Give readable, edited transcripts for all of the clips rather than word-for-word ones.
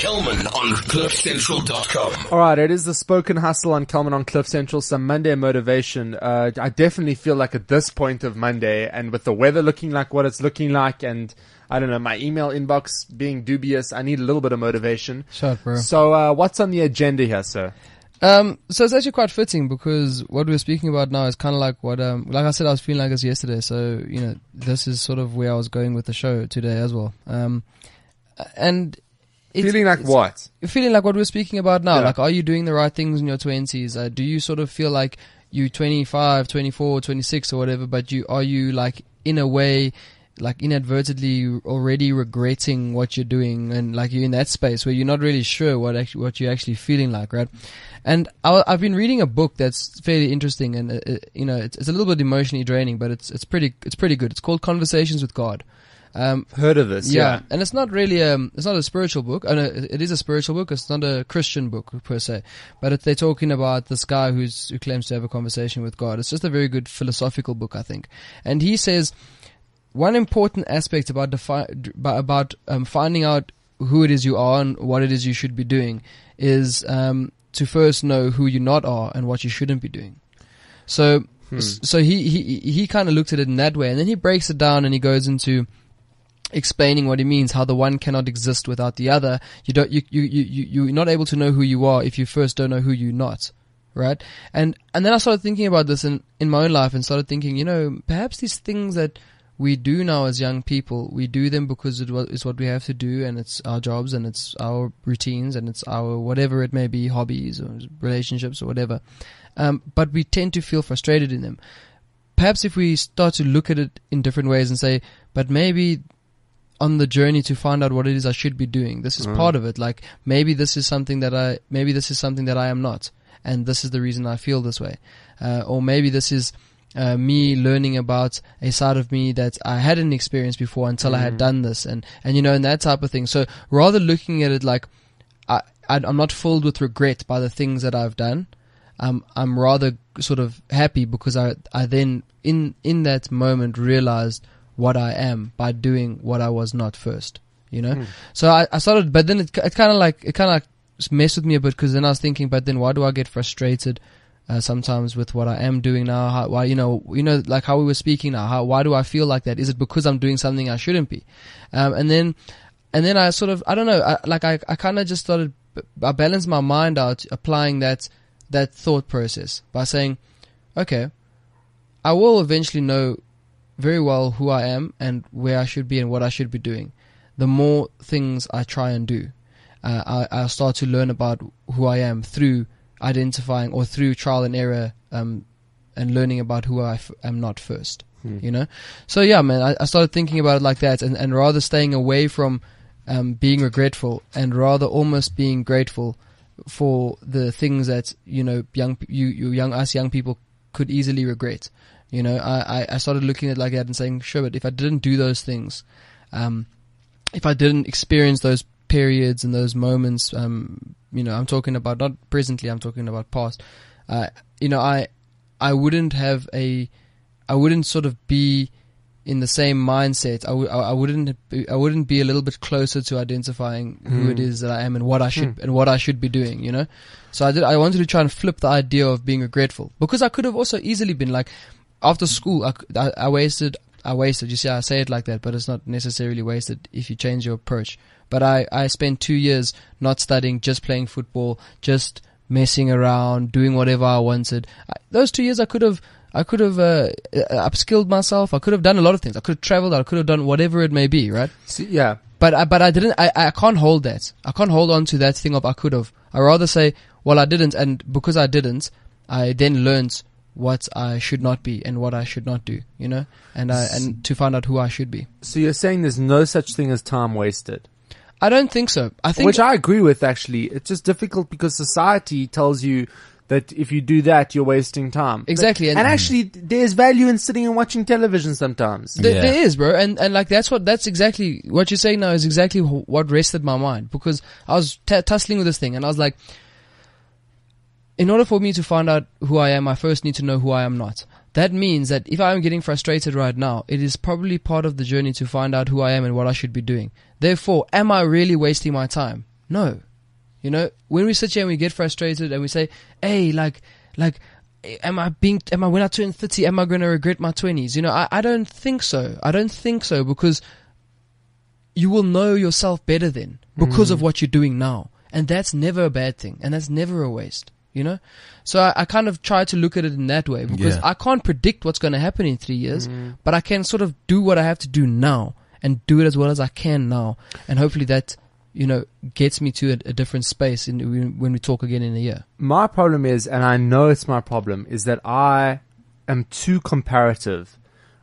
Kelman on CliffCentral.com. All right, it is the Spoken Hustle on Kelman on Cliff Central, some Monday motivation. I definitely feel like at this point of Monday, and with the weather looking like what it's looking like, and I don't know, my email inbox being dubious, I need a little bit of motivation. Shut up, bro. So what's on the agenda here, sir? So it's actually quite fitting because what we're speaking about now is kind of like what, like I said, I was feeling like this yesterday. So, you know, this is sort of where I was going with the show today as well. And Feeling like what? Feeling like what we're speaking about now. Yeah. Like, are you doing the right things in your 20s? Do you sort of feel like you 25, 24, 26 or whatever, but are you like in a way, like inadvertently already regretting what you're doing, and like you're in that space where you're not really sure what you're actually feeling like, right? And I've been reading a book that's fairly interesting, and you know, it's a little bit emotionally draining, but it's pretty good. It's called Conversations with God. Heard of this? Yeah. And it's not really it's not a spiritual book. Oh, no, it is a spiritual book. It's not a Christian book per se, but they're talking about this guy who claims to have a conversation with God. It's just a very good philosophical book, I think. And he says one important aspect about finding out who it is you are and what it is you should be doing is to first know who you not are and what you shouldn't be doing. So he kind of looked at it in that way, and then he breaks it down and he goes into explaining what he means, how the one cannot exist without the other. You're not able to know who you are if you first don't know who you're not. Right? And then I started thinking about this in my own life and started thinking, you know, perhaps these things that we do now as young people, we do them because it's what we have to do, and it's our jobs, and it's our routines, and it's our whatever it may be, hobbies or relationships or whatever. But we tend to feel frustrated in them. Perhaps if we start to look at it in different ways and say, but maybe on the journey to find out what it is I should be doing, this is part of it. Like maybe this is something that I am not, and this is the reason I feel this way. Or maybe this is me learning about a side of me that I hadn't experienced before until I had done this, and you know, and that type of thing. So rather looking at it like I'm not filled with regret by the things that I've done. I'm rather sort of happy because I then in that moment realized what I am by doing what I was not first. You know, so I started, but then it kind of like messed with me a bit, because then I was thinking, but then why do I get frustrated sometimes with what I am doing now? Why, you know, like how we were speaking now, why do I feel like that? Is it because I'm doing something I shouldn't be? And then I sort of, I don't know, I kind of just started, I balanced my mind out applying that thought process by saying, okay, I will eventually know very well who I am and where I should be and what I should be doing. The more things I try and do, I'll start to learn about who I am through identifying or through trial and error, and learning about who I am not first. You know? So yeah, man, I started thinking about it like that, and rather staying away from being regretful, and rather almost being grateful for the things that, you know, us young people could easily regret. You know, I started looking at it like that and saying, sure, but if I didn't do those things, if I didn't experience those periods and those moments, you know, I'm talking about not presently, I'm talking about past. You know, I wouldn't sort of be in the same mindset. I wouldn't be a little bit closer to identifying who it is that I am and what I should be doing. You know, so I wanted to try and flip the idea of being regretful, because I could have also easily been like, after school, I wasted. You see, I say it like that, but it's not necessarily wasted if you change your approach. But I spent 2 years not studying, just playing football, just messing around, doing whatever I wanted. Those 2 years I could have upskilled myself. I could have done a lot of things. I could have traveled. I could have done whatever it may be, right? See, yeah. But I didn't. I can't hold that. I can't hold on to that thing of I could have. I rather say, well, I didn't, and because I didn't, I then learned what I should not be and what I should not do, you know, and to find out who I should be. So you're saying there's no such thing as time wasted? I don't think so. I think, which I agree with, actually. It's just difficult because society tells you that if you do that, you're wasting time. Exactly. And actually, there's value in sitting and watching television sometimes. There is, bro. And like, that's exactly what you're saying now is exactly what rested my mind, because I was tussling with this thing, and I was like, in order for me to find out who I am, I first need to know who I am not. That means that if I'm getting frustrated right now, it is probably part of the journey to find out who I am and what I should be doing. Therefore, am I really wasting my time? No. You know, when we sit here and we get frustrated and we say, hey, like, when I turn 30, am I going to regret my 20s? You know, I don't think so. I don't think so, because you will know yourself better then because of what you're doing now. And that's never a bad thing. And that's never a waste, you know? So I kind of try to look at it in that way, because I can't predict what's going to happen in 3 years, but I can sort of do what I have to do now and do it as well as I can now. And hopefully that, you know, gets me to a different space when we talk again in a year. My problem is, and I know it's my problem, is that I am too comparative.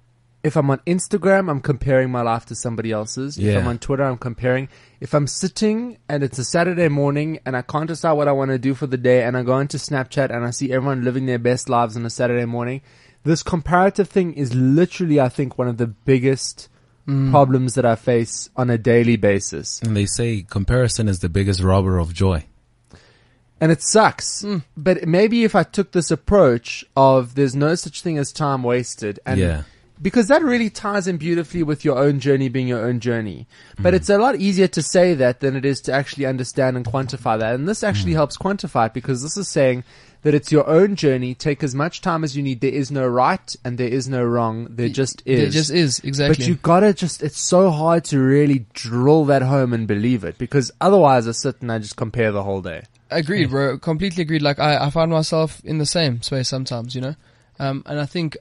If I'm on Instagram, I'm comparing my life to somebody else's. If I'm on Twitter, I'm comparing. If I'm sitting and it's a Saturday morning and I can't decide what I want to do for the day, and I go into Snapchat and I see everyone living their best lives on a Saturday morning, this comparative thing is literally, I think, one of the biggest problems that I face on a daily basis. And they say comparison is the biggest robber of joy. And it sucks. But maybe if I took this approach of there's no such thing as time wasted, and because that really ties in beautifully with your own journey being your own journey. But it's a lot easier to say that than it is to actually understand and quantify that. And this actually helps quantify it, because this is saying that it's your own journey. Take as much time as you need. There is no right and there is no wrong. There just is. There just is, exactly. But you gotta it's so hard to really drill that home and believe it, because otherwise I sit and I just compare the whole day. Agreed, bro. Completely agreed. Like I find myself in the same space sometimes, you know? And I think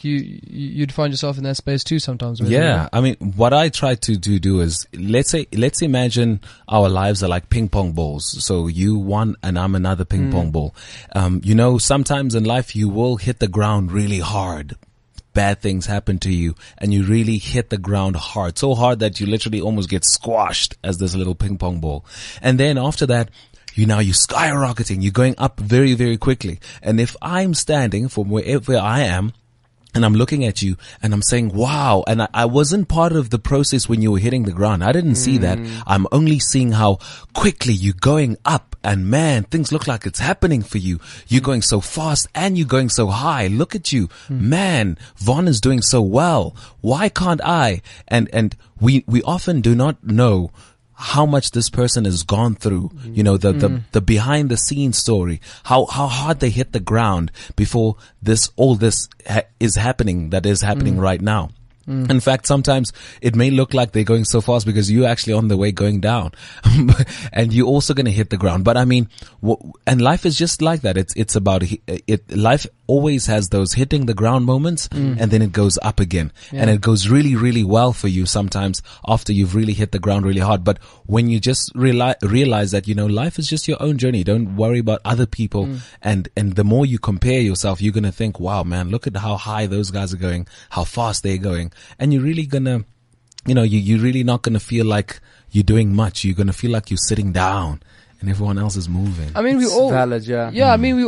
you'd find yourself in that space too sometimes. Yeah. I mean, what I try to do is, let's imagine our lives are like ping pong balls. So you one and I'm another ping pong ball. You know, sometimes in life you will hit the ground really hard. Bad things happen to you and you really hit the ground hard. So hard that you literally almost get squashed as this little ping pong ball. And then after that, you're skyrocketing. You're going up very, very quickly. And if I'm standing from wherever I am and I'm looking at you and I'm saying, wow, and I wasn't part of the process when you were hitting the ground. I didn't see that. I'm only seeing how quickly you're going up, and man, things look like it's happening for you. You're going so fast and you're going so high. Look at you. Man, Von is doing so well. Why can't I? And we often do not know how much this person has gone through, you know, the behind the scenes story, how hard they hit the ground before all this is happening right now. In fact, sometimes it may look like they're going so fast because you're actually on the way going down and you're also going to hit the ground. But I mean, and life is just like that. It's about life always has those hitting the ground moments and then it goes up again and it goes really, really well for you sometimes after you've really hit the ground really hard. But when you just realize that, you know, life is just your own journey. Don't worry about other people. And the more you compare yourself, you're going to think, wow, man, look at how high those guys are going, how fast they're going. And you're really gonna, you know, you're really not gonna feel like you're doing much. You're gonna feel like you're sitting down and everyone else is moving. I mean, it's valid, yeah. Yeah, I mean, we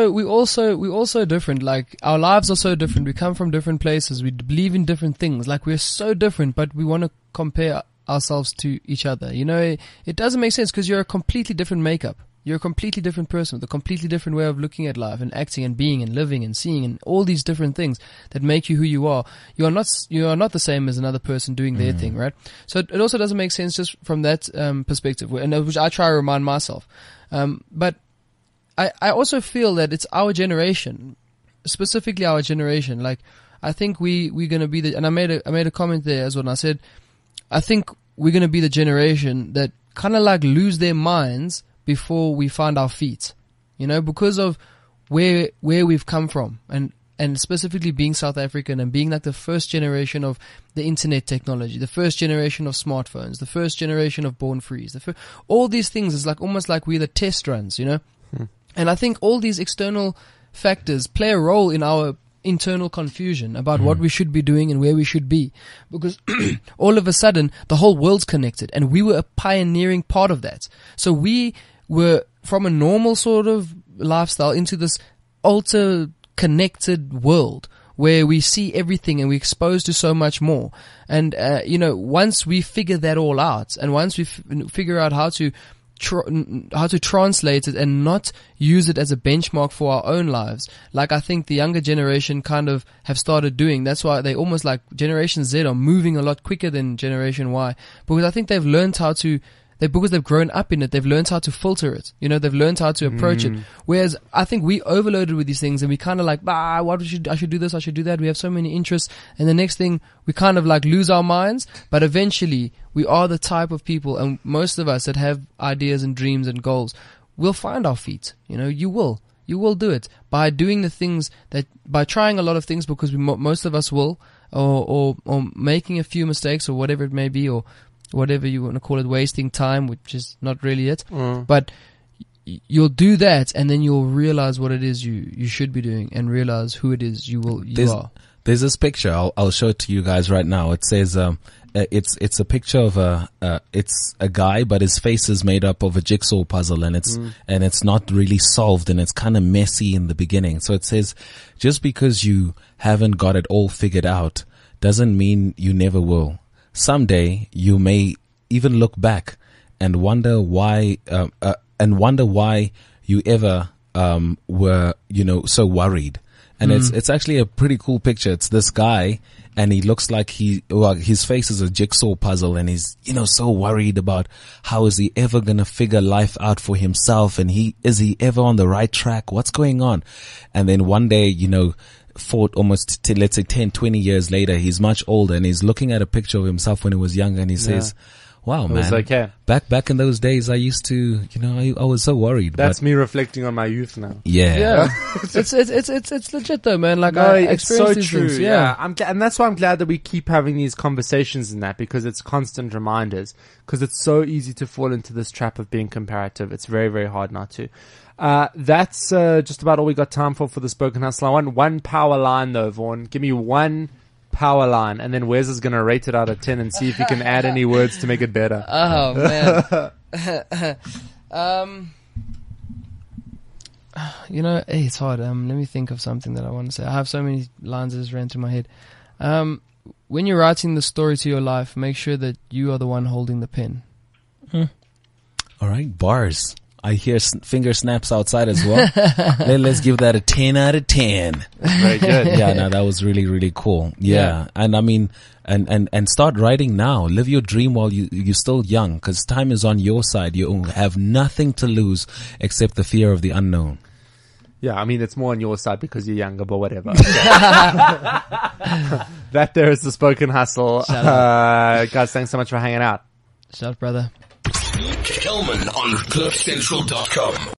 also different. Like, our lives are so different. We come from different places. We believe in different things. Like, we're so different, but we want to compare ourselves to each other. You know, it doesn't make sense, because you're a completely different makeup. You're a completely different person with a completely different way of looking at life and acting and being and living and seeing and all these different things that make you who you are. You are not the same as another person doing their thing, right? So it also doesn't make sense just from that perspective, and which I try to remind myself. But I also feel that it's our generation, specifically our generation. Like, I think we're gonna be and I made a comment there as well. And I said, I think we're gonna be the generation that kind of like lose their minds before we find our feet, you know, because of where we've come from, and specifically being South African and being like the first generation of the internet technology, the first generation of smartphones, the first generation of born frees, all these things is like almost like we're the test runs, you know. And I think all these external factors play a role in our internal confusion about what we should be doing and where we should be, because all of a sudden the whole world's connected and we were a pioneering part of that. So we were from a normal sort of lifestyle into this ultra connected world where we see everything and we're exposed to so much more. And you know, once we figure that all out, and once we figure out how to translate it and not use it as a benchmark for our own lives, like I think the younger generation kind of have started doing. That's why they almost like Generation Z are moving a lot quicker than Generation Y, because I think they've learned how to because they've grown up in it, they've learned how to filter it. You know, they've learned how to approach it. Whereas I think we overloaded with these things and we kind of like, I should do this, I should do that. We have so many interests. And the next thing, we kind of like lose our minds. But eventually, we are the type of people, and most of us that have ideas and dreams and goals, will find our feet. You know, you will do it by doing the things by trying a lot of things, because most of us will, or making a few mistakes or whatever it may be, or whatever you want to call it, wasting time, which is not really it. But you'll do that, and then you'll realize what it is you should be doing, and realize who it is you are. There's this picture. I'll show it to you guys right now. It says, it's a picture of it's a guy, but his face is made up of a jigsaw puzzle, and it's not really solved, and it's kind of messy in the beginning. So it says, just because you haven't got it all figured out doesn't mean you never will. Someday you may even look back and wonder why you ever were, so worried. And it's actually a pretty cool picture. It's this guy, and he looks like his face is a jigsaw puzzle, and he's, so worried about how is he ever gonna figure life out for himself, and is he ever on the right track? What's going on? And then one day, almost let's say 10, 20 years later, he's much older, and he's looking at a picture of himself when he was younger, and he says, wow, man, okay. Back in those days, I used to, I was so worried. That's me reflecting on my youth now. Yeah. It's legit though, man. Like, no, I it's so experienced these true. things. Yeah. And that's why I'm glad that we keep having these conversations in that, because it's constant reminders, because it's so easy to fall into this trap of being comparative. It's very, very hard not to. That's just about all we got time for the Spoken Hustle. I want one power line though, Vaughn. Give me one power line, and then Wes is going to rate it out of 10 and see if he can add any words to make it better. Oh man. It's hard. Let me think of something that I want to say. I have so many lines that just ran through my head. When you're writing the story to your life, make sure that you are the one holding the pen. All right, bars. I hear finger snaps outside as well. Let's give that a 10 out of 10. Very good. Yeah, no, that was really, really cool. Yeah. And I mean, and start writing now. Live your dream while you're still young, because time is on your side. You have nothing to lose except the fear of the unknown. Yeah, I mean, it's more on your side because you're younger, but whatever. That there is the Spoken Hustle. Guys, thanks so much for hanging out. Shout out, brother. Kelman on CliffCentral.com.